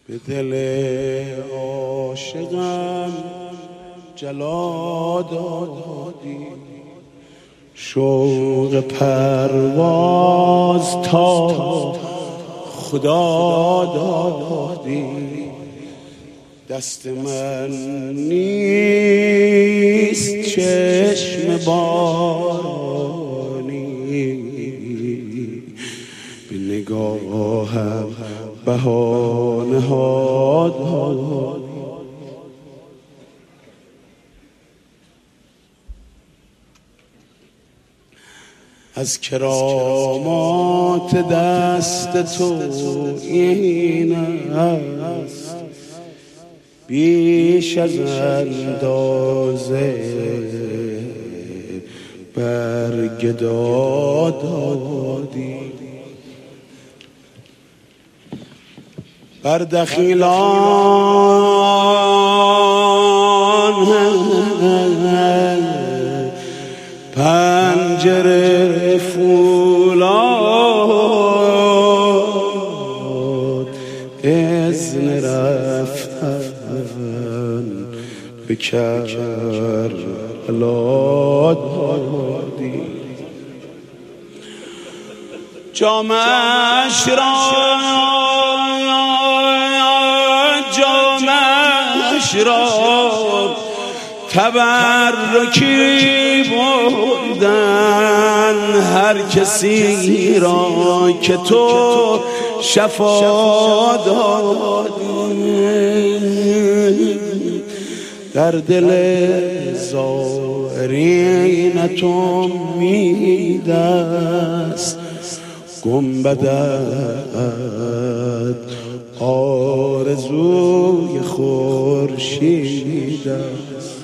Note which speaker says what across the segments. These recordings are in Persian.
Speaker 1: به دل عاشقم جلا دادی، شوق پرواز تا خدا دادی. دست من نیست چشم بارانی، به نگاهم بهانه ها دادی. از کرامات دست تو این است، بیش از اندازه برگدا دادی. بر دخیلان پنجره فولاد، اذن رفتن به کربلا دادی. جامش را تبرکی بردن هر کسی را که تو شفا دادی. در دل زائرین تو میدست گنبدت آرزوی خورشید است.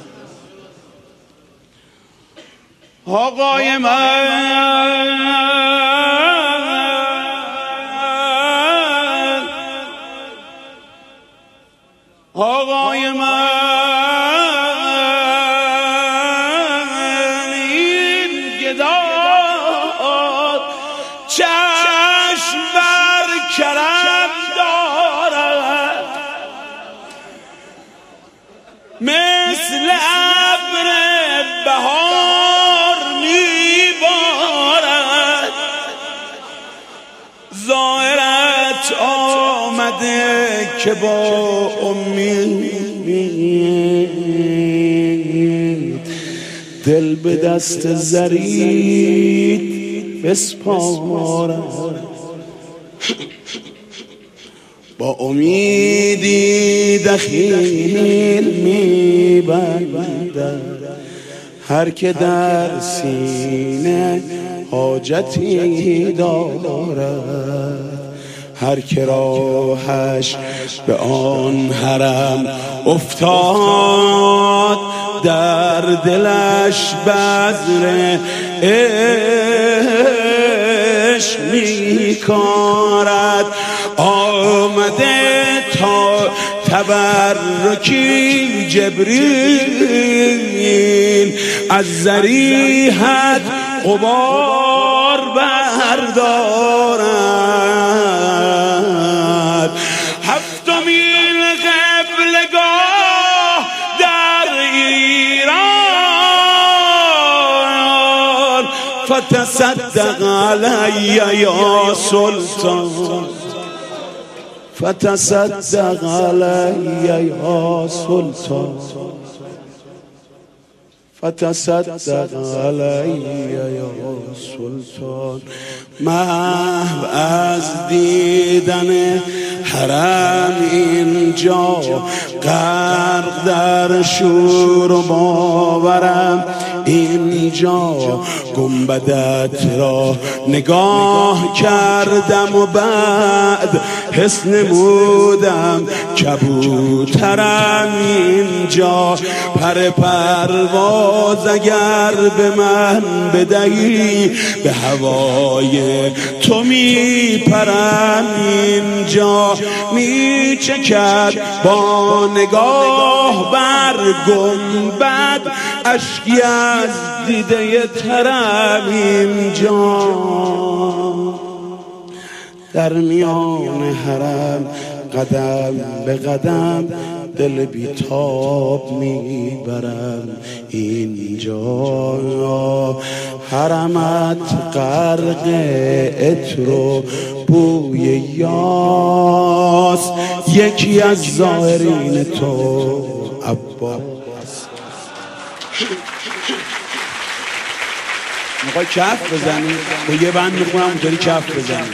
Speaker 1: آقای من این گدا چشم بر کرم دارد، مثل ابر بهار میبارد. زائرت آمده که با امید دل به دست زرید بسپارد. با امیدی دخیل میبندد هر که در سینه حاجتی دارد. هر که راهش به آن حرم افتاد در دلش بذر عشق میکارد. آمده تا تبرکی جبریل از ذریحت غبار بردارد. 7مین قبلگاه در ایران، فتصدق علی یا سلطان، فتصدق علی یا سلطان، فتصدق علی یا سلطان. محو از دیدن حرم اینجا، غرق در شور و باورم اینجا. گنبدت را نگاه کردم و بعد حس نمودم کبوترم اینجا. پر پرواز اگر به من بدهی، به هوای تو میپرم اینجا. میچکد با نگاه بر گنبد اشکی از دیده ترم اینجا. در میان حرم قدم به قدم دل بیتاب میبرم. اینجا حرمت غرق عطر و بوی یاس، یکی از زائرین تو عباس. میخوای کف بزنی؟ با یه بند میخونم اونطوری کف بزنی.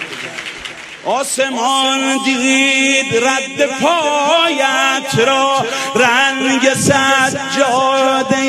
Speaker 1: آسمان دید رد پایت را، رنگ سجاده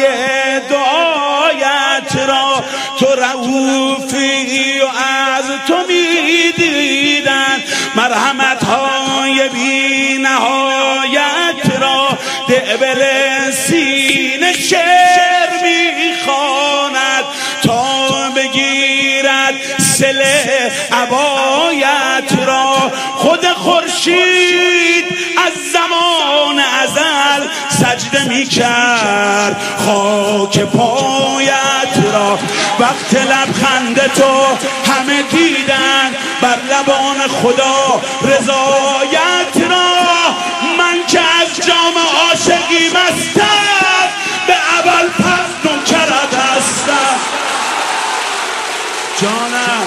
Speaker 1: دعایت را. تو رؤوفی و از تو میدیدن مرحمت های بی نهایت را. دعبر سینه شعر میخواند تا بگیرد صله عبایت را. خود خورشید از زمان ازل سجده میکرد خاک پایت را. وقت لبخند تو همه دیدن بر لبان خدا رضایت را. من که از جام عاشقی مستم، به اول پس نوکرت هستم. جانم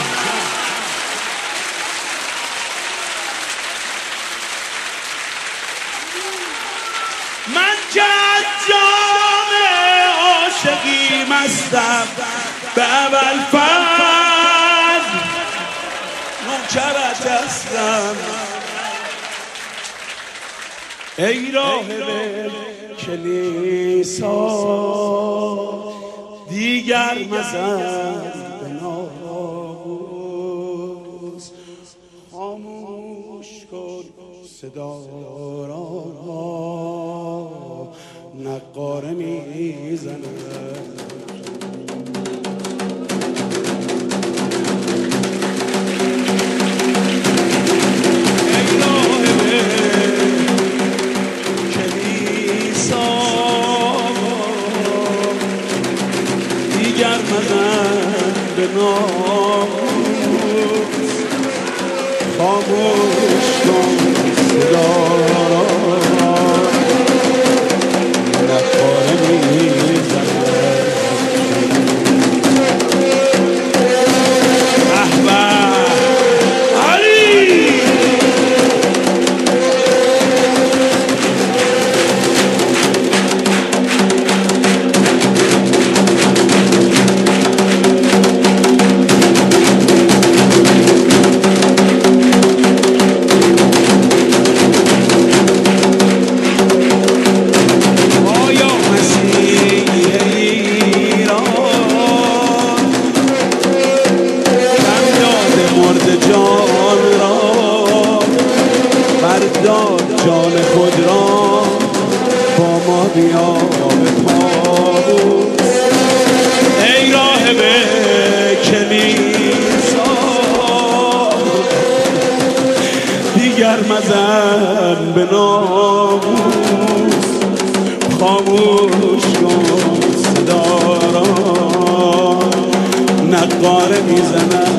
Speaker 1: من که از جام عاشقی مستم، به اول پس نوکرت هستم. ای راهب کلیسا دیگر مزن به ناموس. خاموش کن صدا را، نقاره میزند. دیگر مزن به ناموس. خاموش کن صدا را، نقاره میزند. جان خود را با ما بیا به طاووس. ای راهب کلیسا دیگر مزن به ناموس. خاموش کن صدا را، نقاره میزند.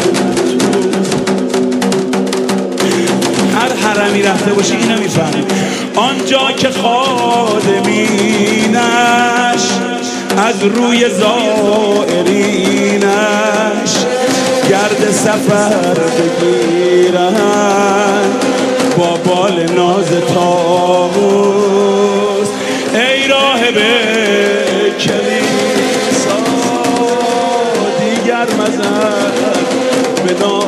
Speaker 1: هر حرمی رفته باشی اینو میفهمی. آنجا که خادمینش از روی زائرینش گرد سفر بگیرن با بال ناز طاووس. ای راهب کلیسا دیگر مزن به